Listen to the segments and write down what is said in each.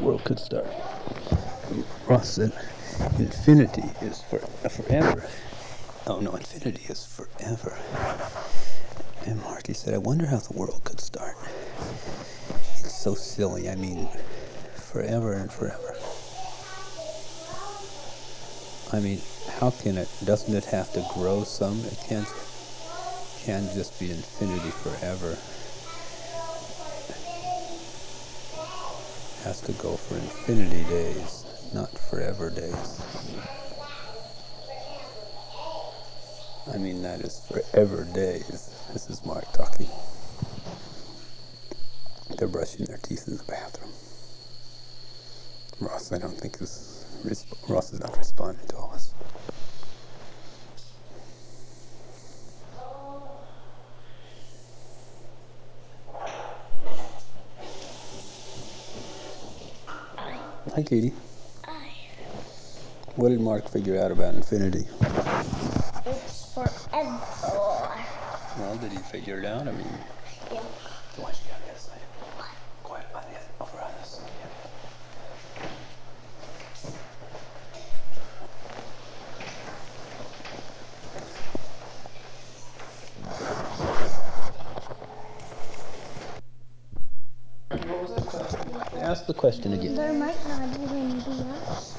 world could start. Ross said, infinity is forever. Oh no, infinity is forever. And Marty said, I wonder how the world could start. It's so silly. I mean, forever and forever. I mean, how can it, doesn't it have to grow some? It can't just be infinity forever. It has to go for infinity days, not forever days. I mean, that is forever days. This is Mark talking. They're brushing their teeth in the bathroom. Ross, I don't think Ross is not responding to all this. Hi, Katie. Hi. What did Mark figure out about infinity? It's forever. Well, did he figure it out? I mean, Yeah. why don't you get on the other side? Go ahead, over on this side. What was the question? Ask the question again. There might not even be us.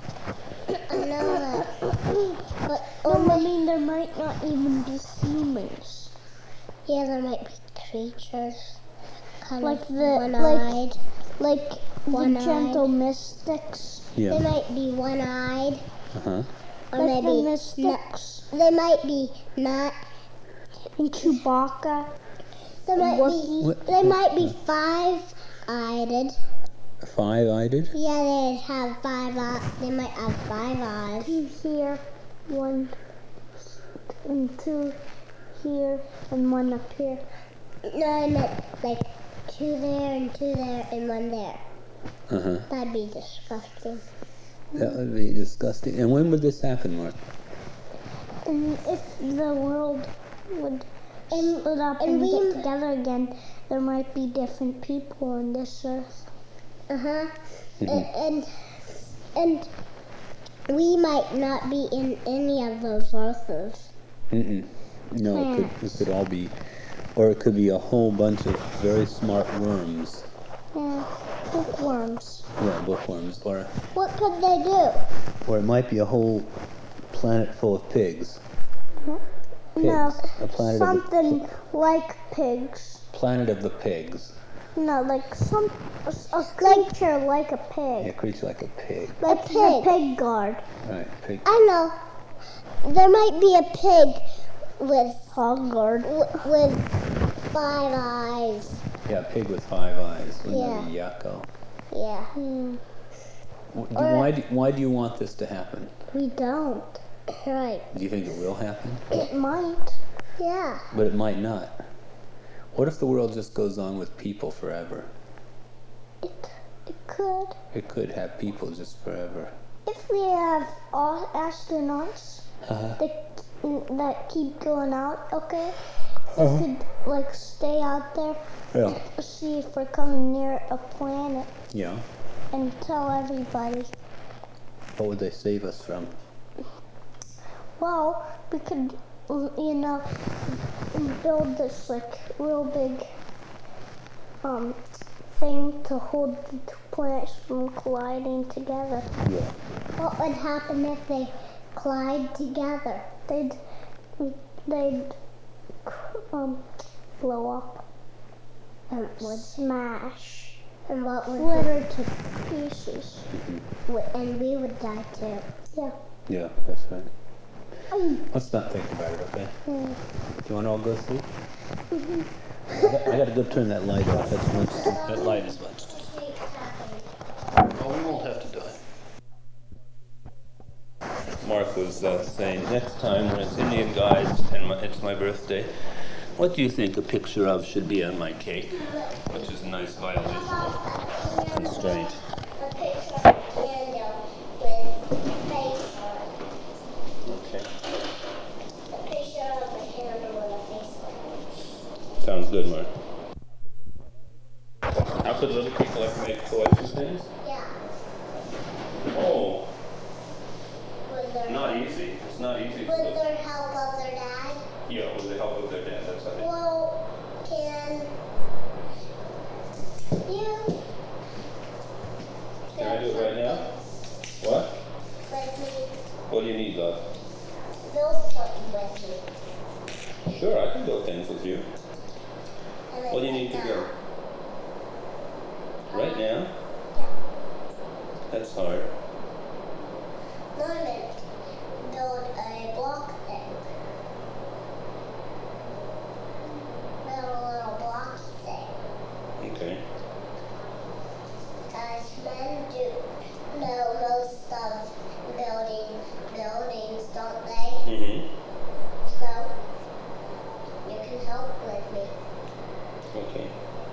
No, but I mean, there might not even be humans. Yeah, there might be creatures, kind like of the one-eyed, like the gentle mystics. Yeah. They might be one-eyed, Uh-huh. or Like maybe the mystics. they might be not. And Chewbacca. They might be five-eyed. Five-eyed? Yeah, they have five eyes. They might have 5 eyes. 2 here, 1 and 2 here, and 1 up here. No, I meant like 2 there and 2 there and 1 there. Uh-huh. That'd be disgusting. That would be disgusting. And when would this happen, Mark? And if the world would split up and get together again, there might be different people on this earth. Uh-huh. And we might not be in any of those earths. No, it could all be, or it could be a whole bunch of very smart worms. Yeah, bookworms. Yeah, bookworms. Or What could they do? it might be a whole planet full of pigs. Pigs. No, A planet something like pigs. Planet of the pigs. No, like a creature like a pig. Yeah, a creature like a pig. Like The pig guard. Right, pig. I know. There might be a pig with Hog guard. with 5 eyes. Yeah, a pig with 5 eyes. Wouldn't that be yucko? Yeah. Why do you want this to happen? We don't. Right. Do you think it will happen? It might. Yeah. But it might not. What if the world just goes on with people forever? It could. It could have people just forever. If we have astronauts that keep going out, okay, they could like stay out there, Yeah. see if we're coming near a planet, Yeah. and tell everybody. What would they save us from? Well, we could, build this like real big thing to hold the 2 planets from colliding together. Yeah. What would happen if they collide together? They'd blow up and would smash And what would flitter to pieces. and we would die too. Yeah. Yeah, that's right. Let's not think about it, okay? Do you want to all go sleep? I gotta go turn that light off. That's much. That light is much. Oh, we won't have to do it. Mark was saying, next time when it's Indian guys and it's my birthday, what do you think a picture of should be on my cake? Which is a nice violation of constraint. A picture of a candle with face on it. Okay. A picture of a candle with a face on it. Sounds good, Mark. How could little people ever make toys and things? Yeah. Can I do it right now? What? With me. What do you need, love? Build something with me. Sure, I can build things with you. What do you need to build? Right now? Yeah. That's hard. Norman, build a block thing. Build a little block thing. Okay. Because men do know most of buildings, don't they? Mm-hmm. So, you can help with me. Okay.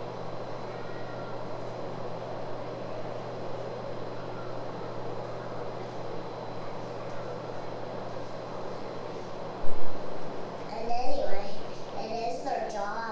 And anyway, it is their job.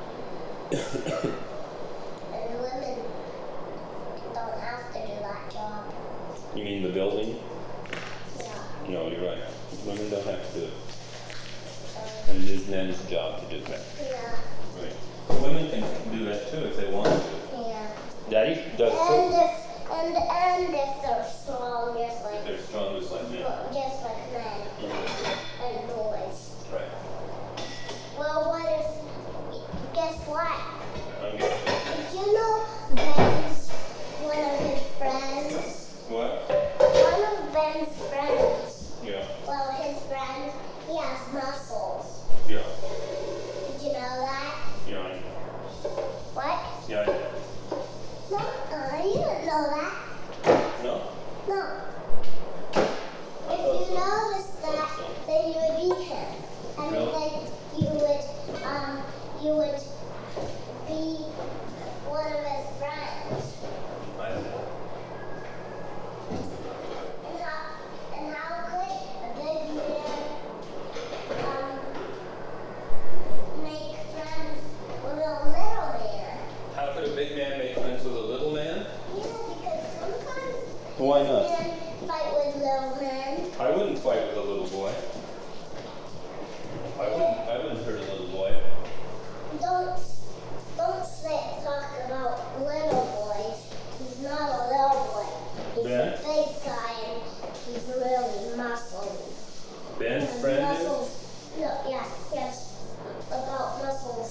And women don't have to do that job. You mean the building? Yeah. No, you're right. Women don't have to do it. And it is men's job to do that. Yeah. Right. Women can do that too if they want to. Yeah. Daddy does And too. if they're strong, just like They're strong just like men. men and boys. Right. Well, guess what? I'm good. Did you know Ben's one of his friends? What? One of Ben's friends. Yeah. Well, his friend, he has muscles. Yeah. Did you know that? Yeah, I know. What? Yeah, I know. No, you didn't know that. No? No. If you noticed that, then you would beat him. And Really? then you would be one of his friends. I know. And how could a big man make friends with a little man? How could a big man make friends with a little man? Yeah, because sometimes Why not? men fight with little men. I wouldn't fight with a little boy. I wouldn't hurt a little boy. Don't talk about little boys. He's not a little boy. He's Ben? a big guy and he's really muscly. Ben's And friend is? muscles. No, yes. About muscles.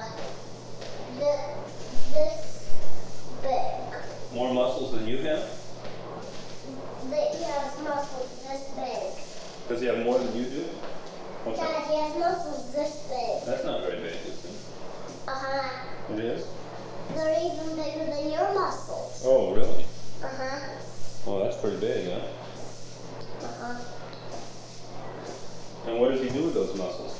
This big. More muscles than you have? He has muscles this big. Does he have more than you do? Okay. Dad, he has muscles this big. That's not very big, is it? It is? They're even bigger than your muscles. Oh, really? Uh-huh. Well, that's pretty big, huh? Uh-huh. And what does he do with those muscles?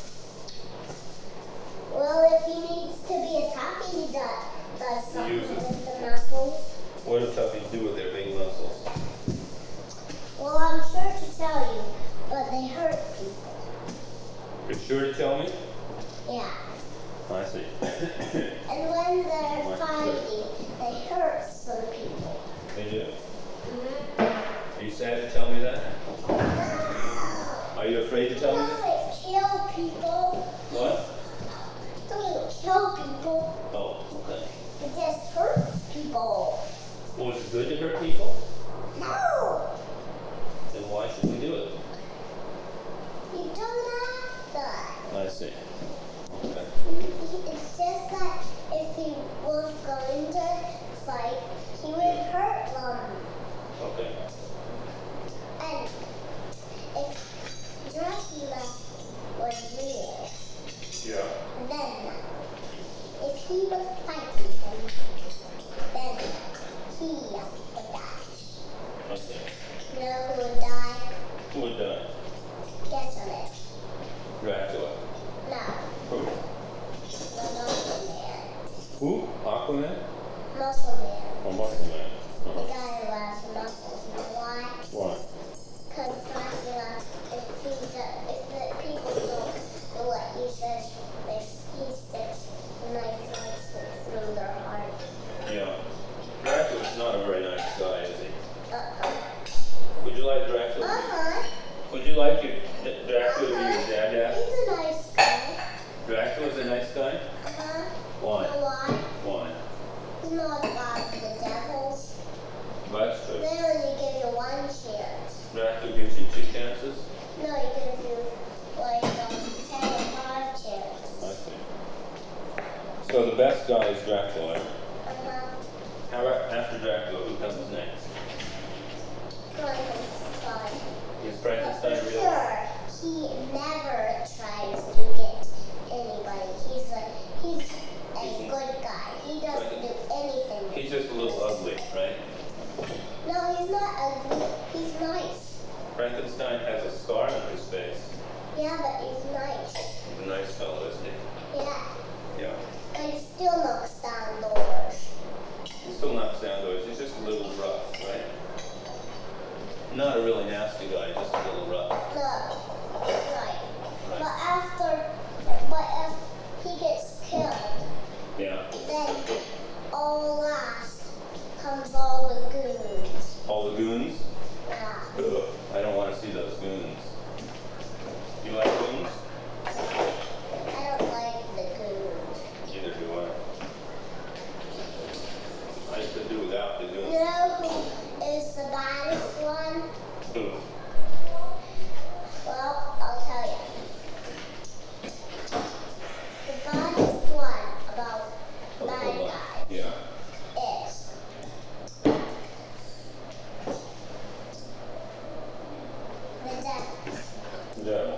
Well, if he needs to be a toughie, he does something uses- with the muscles. What do toughies do with their big muscles? Well, I'm sure to tell you, but they hurt people. You're sure to tell me? Yeah. I see. And when they're fighting, they hurt some people. They do. Mm-hmm. Are you sad to tell me that? Are you afraid to tell me that? Don't kill people. What? Don't kill people. Oh, okay. It just hurts people. Well, is it good to hurt people? No. Then why should we do it? You don't have to. I see. Okay. It's just that if he was going to fight, he would hurt them. Okay. And if Dracula was real, Yeah. then if he was fighting him, then he would die. Okay. You know who would die? Who would die? Guess on it. Dracula. No, Who? the muscle man. Who? Aquaman? Muscle man. Or Muscle Man? The Uh-huh. guy who has muscles. You know why? Why? Because Dracula, if the people don't do what he says, he sticks knife through their heart. Yeah. Dracula's not a very nice guy, is he? Uh-huh. Would you like Dracula? Uh-huh. Would you like Dracula to be your dad? He's a nice guy. Dracula's a nice guy? Uh-huh. Why? You know why? Why? He's not God of the devils. That's true. They only give you one chance. Dracula gives you 2 chances? No, he gives you like 10 or 5 chances. I see. So the best guy is Dracula. How about after Dracula, who comes next? Frankenstein. Is But Frankenstein for real? sure, he never tries to get anybody. He's a good guy. He doesn't do anything. He's just a little ugly, right? No, he's not ugly. He's nice. Frankenstein has a scar on his face. Yeah, but he's nice. He's a nice fellow, isn't he? Yeah. Yeah. And he still knocks down doors. He still knocks down doors. He's just a little rough, right? Not a really nasty guy, just a little rough. No. Right. Right. But if he gets killed, Yeah. then all last comes all the goons. All the goons? Yeah. Ugh, I don't want to see those goons. You like goons? I don't like the goons. Neither do I. I could do without the You goons. know who is the baddest one? Ugh. Well, I'll tell you. The baddest one about bad guys Yeah. is the devil. The devil.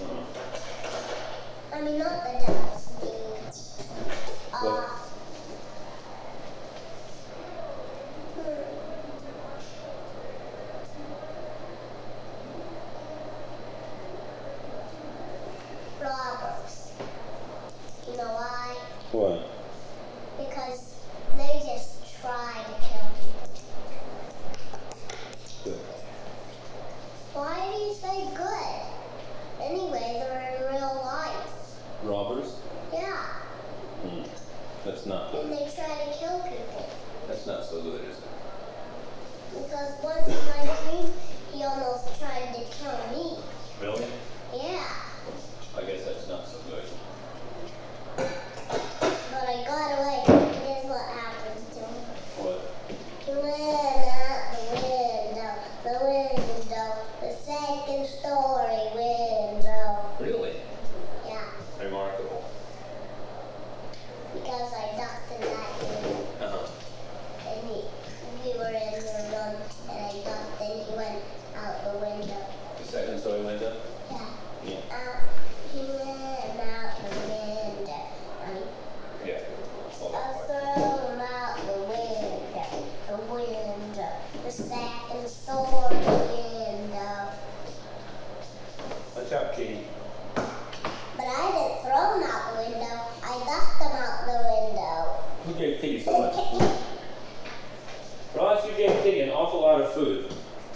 I mean, not the devil's demons. What? Robbers. You know why? What? Because they just try to kill people. Good. Why do you say good? Anyway, they're in real life. Robbers? Yeah, That's not and good. they try to kill people. That's not so good, is it? Because once in my dream, he almost tried to kill me. Really? Yeah, I guess that's not so good. but I got away. Guess what happened to him? What? He ran out the window, the second story window. Really? Yeah, Remarkable. because I ducked in that room, Uh-huh. and we were in the room, and I ducked, and he went out the window. The second story window? Yeah, Yeah. he ran out the window. Yeah. All I that part. threw him out the window, the second story window. Watch out, Katie. But I didn't throw him out the window. I ducked him out the window. Who gave Kitty so much food? Ross, you gave Kitty an awful lot of food.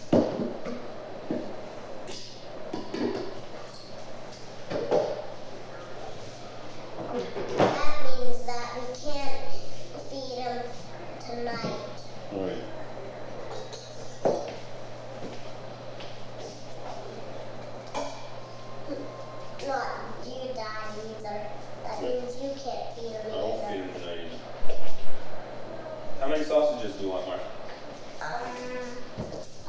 That means that we can't feed him tonight. Right. Not you, Dad, either. That means you can't feed him I won't feed either. him tonight either. How many sausages do you want, Mark?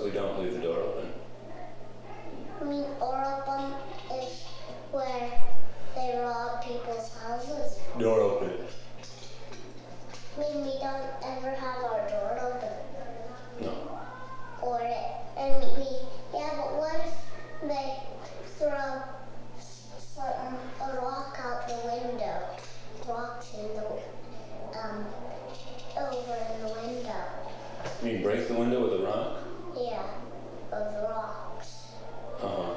we don't leave the door open. I mean, door open is where they rob people's houses. Door open. I mean, we don't ever have our door open. No. And yeah, but what if they throw a rock out the window? Rocks in the, over in the window. You mean break the window with a rock? Yeah, of rocks. Uh-huh.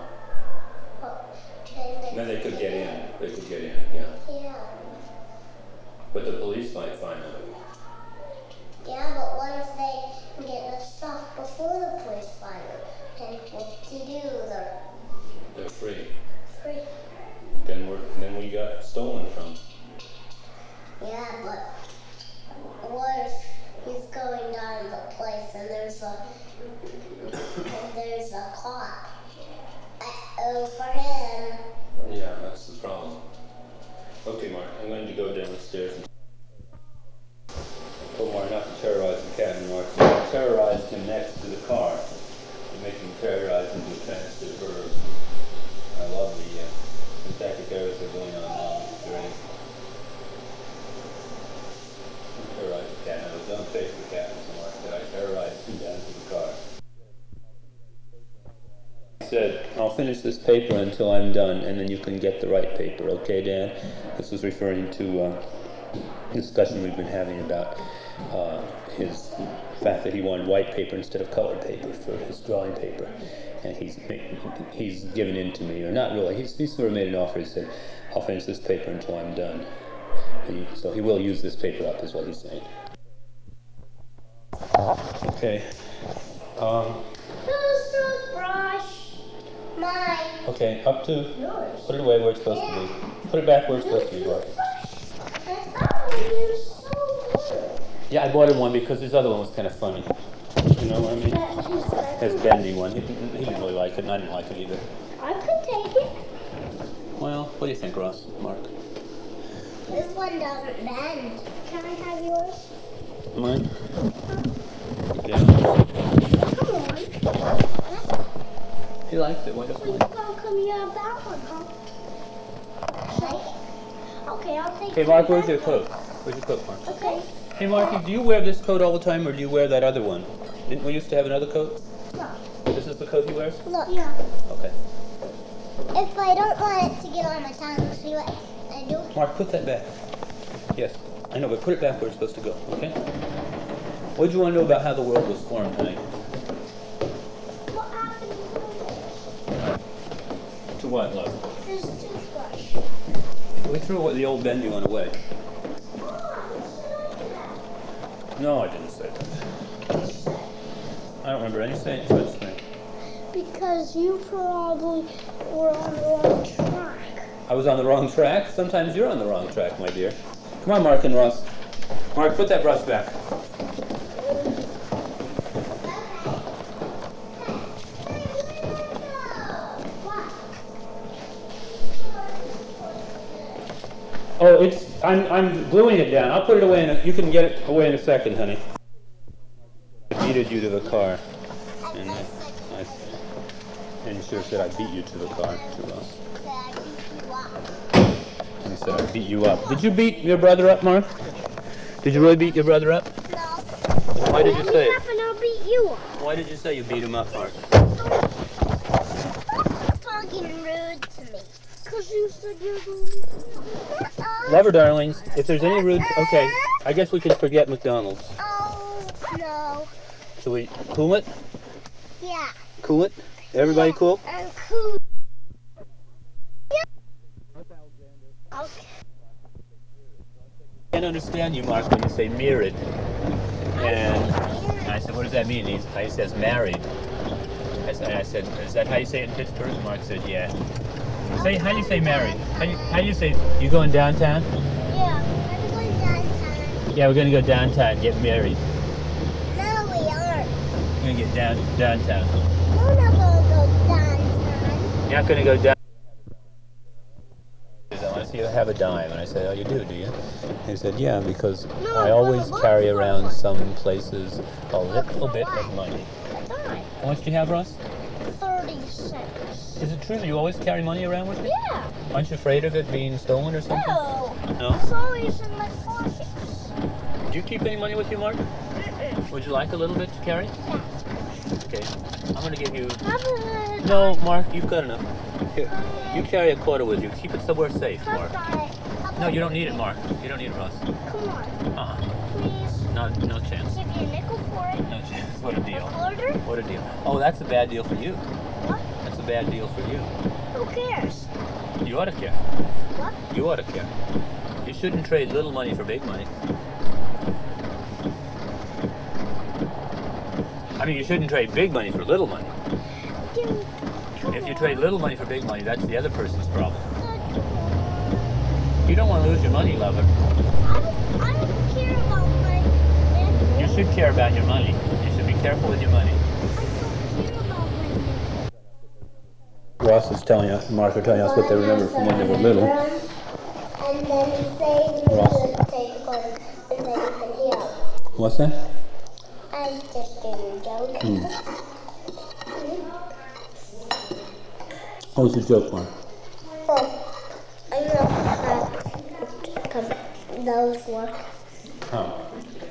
Then They could get in. They could get in, yeah. Yeah. But the police might find them. Yeah, but what if they get the stuff before the police find them? And what to do? They're free. Free. Then we got stolen from. Yeah, but what if he's going down the place and there's a cop over him? Yeah, that's the problem. Okay, Mark, I'm going to go downstairs and told Mark not to terrorize the cat anymore. So I terrorized him next to the car. You make him terrorize into a transitive verb. I love the syntactic errors that are going on now. Great. Terrorize the cat. Now, don't face the cat, Mr. Mark. That I terrorized him down to the car. He said, I'll finish this paper until I'm done, and then you can get the right paper. Okay, Dan? This was referring to a discussion we've been having about his fact that he wanted white paper instead of colored paper for his drawing paper. And he's given in to me, or not really. He's sort of made an offer. He said, I'll finish this paper until I'm done. So he will use this paper up, is what he's saying. Okay. Whose toothbrush? Mine. Okay, up to. Yours. Put it away where it's supposed to be. Put it back where it's supposed to be, Mark. Yeah, I bought him one because his other one was kind of funny. You know what I mean? His bendy one. He didn't really like it, and I didn't like it either. I could take it. Well, what do you think, Ross? Mark? This one doesn't bend. Can I have yours? Mine? Yeah. Come on. He likes it. Why doesn't he? How come you have that one, huh? Okay, I'll take it. Hey, Mark, where's your coat? Where's your coat, Mark? Okay. Hey, Marky, do you wear this coat all the time, or do you wear that other one? Didn't we used to have another coat? No. This is the coat he wears? Look. Yeah. Okay. If I don't want it to get on my tongue, see what I do? Mark, put that back. Yes, I know, but put it back where it's supposed to go, okay? What did you want to know about how the world was formed tonight? What happened To what, love? to this toothbrush? We threw the old bendy one away. No, I didn't say that. I don't remember any such thing. Because you probably were on the wrong track. I was on the wrong track? Sometimes you're on the wrong track, my dear. Come on, Mark and Ross. Mark, put that brush back. Oh, I'm gluing it down. I'll put it away you can get it away in a second, honey. I beated you to the car. And you should have said I beat you to the car, too, Ross. And you said I beat you up. Did you beat your brother up, Mark? Did you really beat your brother up? No. Why did you say it? I'll beat you up. Why did you say you beat him up, Mark? Talking rude to me. Because you said you're rude. Love her, darlings. If there's any rude... Okay, I guess we can forget McDonald's. Oh, no. Should we cool it? Yeah. Cool it? Everybody cool? I'm cool. Okay. I can't understand you, Mark, when you say mirrored. And I said, what does that mean? He says married. I said, is that how you say it in Pittsburgh? Mark said, yeah. How do you say married? How do you say, you going downtown? Yeah, I'm going downtown. Yeah, we're going to go downtown and get married. No, we aren't. We're going to get downtown. We're not going to go downtown. You're not going to go down. I want to see you have a dime. And I said, oh, you do you? He said, yeah, because I always carry around some places a little bit of money. A dime. How much do you have, Ross? 36. Is it true that you always carry money around with you? Yeah. Aren't you afraid of it being stolen or something? No. No? It's always in my pockets. Do you keep any money with you, Mark? Would you like a little bit to carry? Yeah. Okay. I'm going to give you... Have a... No, Mark, you've got enough. Here, you carry a quarter with you. Keep it somewhere safe, Mark. No, you don't need it, Mark. You don't need it, Ross. Come on. Please. No chance. Give you a nickel for it. No chance. What a deal. A quarter? What a deal. Oh, that's a bad deal for you. What? That's a bad deal for you. Who cares? You ought to care. What? You ought to care. You shouldn't trade little money for big money. I mean, you shouldn't trade big money for little money. If you trade little money for big money, that's the other person's problem. You don't want to lose your money, lover. I don't care about money. You should care about your money. You should be careful with your money. I don't care about money. Ross is telling us, Mark are telling us what they remember from when they were little. And then he says we should take a quarter and then you can hear. What's that? I was just doing a joke. What was the joke, Mark? Oh, I know how those work. How?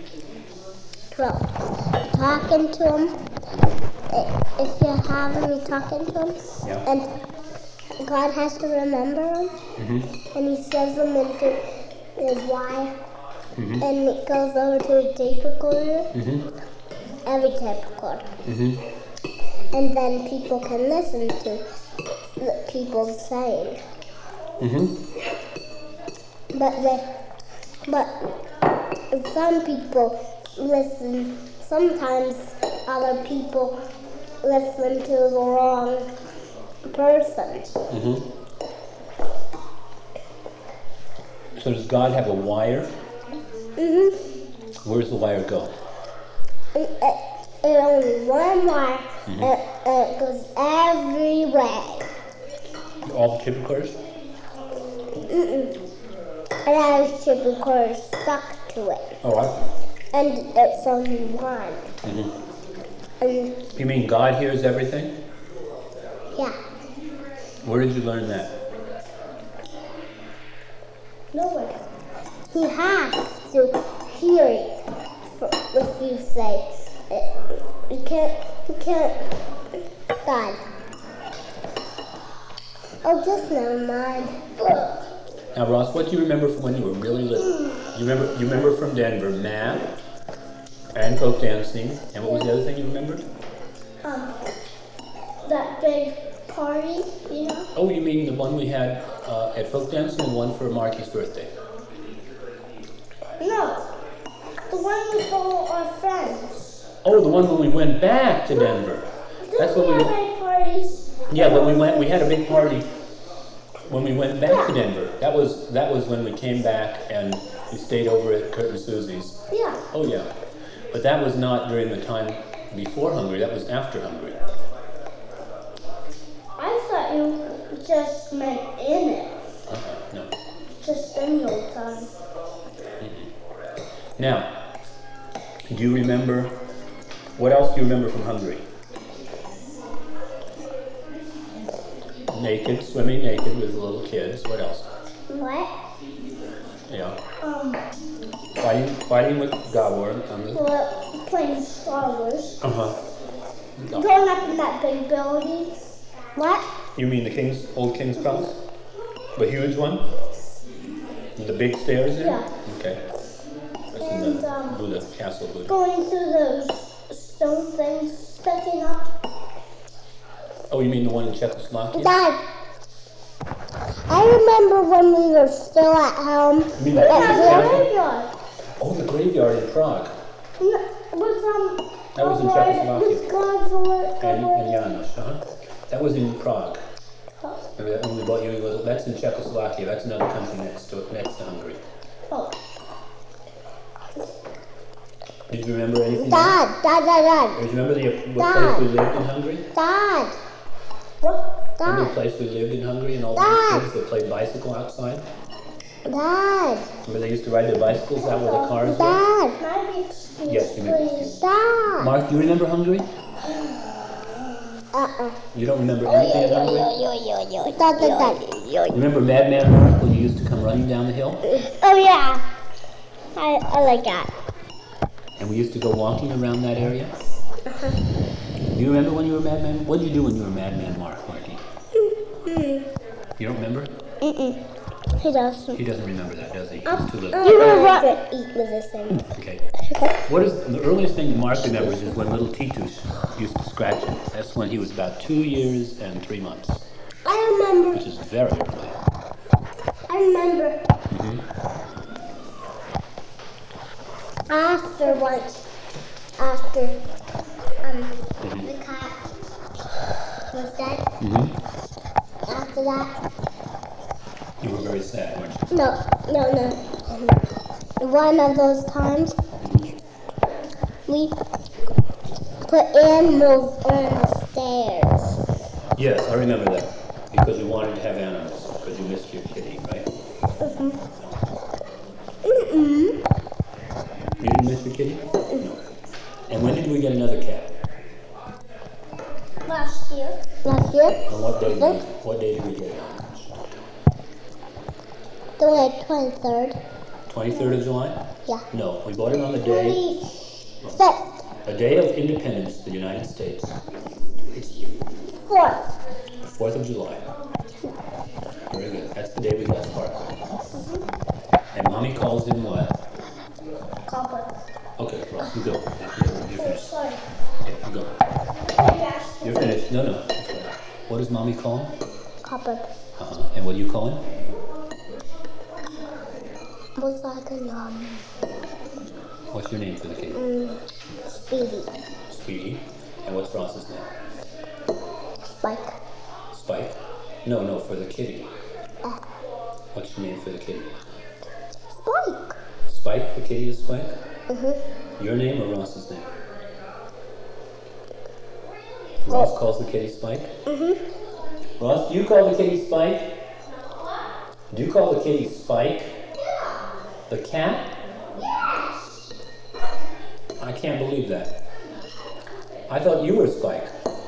Well, talking to him. If you have him, talking to him. Yeah. And God has to remember them. Mm-hmm. And he says them into his wire. Mm-hmm. And it goes over to a tape recorder. Mm-hmm. Every tape recorder. Mm-hmm. And then people can listen to what people saying. Mm-hmm. But some people listen. Sometimes other people listen to the wrong person. Mm-hmm. So does God have a wire? Mm-hmm. Where does the wire go? It only one wire. It goes everywhere. All the tape recorders? It has chip recorders stuck to it. Oh, I And it's only one. Mm-hmm. And You mean God hears everything? yeah. Where did you learn that? Nowhere. He has to hear it if you say it. You can't, God. Oh, just never mind. Now, Ross, what do you remember from when you were really little? You remember from Denver, math and folk dancing, and what was the other thing you remembered? That big party, you know? Oh, you mean the one we had at folk dancing and one for Marky's birthday? No, the one with all our friends. Oh, the one when we went back to Denver. That's what we. Big parties. Yeah, but we had a big party when we went back to Denver. That was when we came back and we stayed over at Kurt and Susie's. Yeah. Oh yeah, but that was not during the time before Hungary. That was after Hungary. I thought you just meant in it. No. Just any old time. Now, do you remember? What else do you remember from Hungary? Naked, swimming naked with little kids. What else? What? Yeah. Fighting with Gabor on the. Well, playing Star Wars. No. Going up in that big building. What? You mean the old King's Palace? The huge one? With the big stairs there? Yeah. Okay. That's in And, the Buddha, Castle Buddha. Going through those stone things, sticking up. Oh, you mean the one in Czechoslovakia? Dad, I remember when we were still at home. You mean that King's Castle? Graveyard. Oh, the graveyard in Prague. That was in Czechoslovakia. And Janos, That was in Prague. Remember that when we bought you a little? That's in Czechoslovakia. That's another country next to Hungary. Oh. Did you remember anything? Dad. Did you remember what place we lived in Hungary? Dad. What? Remember the Dad. place we lived in Hungary and all Dad. the kids that played bicycle outside? Dad. Remember they used to ride their bicycles out where the cars were? Dad. Yes, you may be excused. Dad. Mark, do you remember Hungary? You don't remember anything at Hungary? Yo. Remember Madman Mark when you used to come running down the hill? Oh yeah, I like that. And we used to go walking around that area? Do you remember when you were Madman? What did you do when you were Madman Mark, Marky? You don't remember? He doesn't. He doesn't remember that, does he? He's too little. You know what? Eat with the same. Okay. What is the earliest thing that Mark remembers is when little Titus used to scratch him. That's when he was about 2 years and 3 months, I remember. which is very early. I remember. After the cat was dead. After that, You were very sad, weren't you? no. One of those times, we put animals on the stairs. Yes, I remember that. Because you wanted to have animals, because you missed your kitty, right? You didn't miss your kitty? No. And when did we get another cat? Last year. On what day did we get it? The 23rd. 23rd of July? Yeah. No, we bought it on the day, 25th. a day of independence of the United States. 4th. The 4th of July. Very good. That's the day we got Sparkle. And Mommy calls him what? Copper. Okay, Ross, you go. You're finished. Sorry. Yeah, you go. You're finished. No. That's all right. What does Mommy call him? Copper. And what do you call him? Was like a What's your name for the kitty? Speedy. Speedy. And what's Ross's name? Spike. Spike? No, for the kitty. What's your name for the kitty? Spike. Spike? The kitty is Spike? Your name or Ross's name? Ross calls the kitty Spike? Ross, do you call the kitty Spike? Do you call the kitty Spike? The cat? I can't believe that. I thought you were Spike.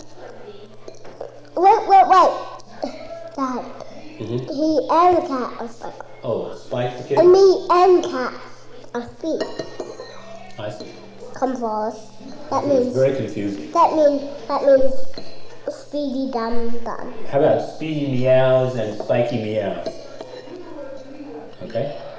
Wait. Dad. He and the cat are Spike. Oh, Spike the kitty? And me and cat are Speedy. I see. Come for us. That It's means very confusing. that means Speedy done. How about Speedy meows and Spiky meows? Okay?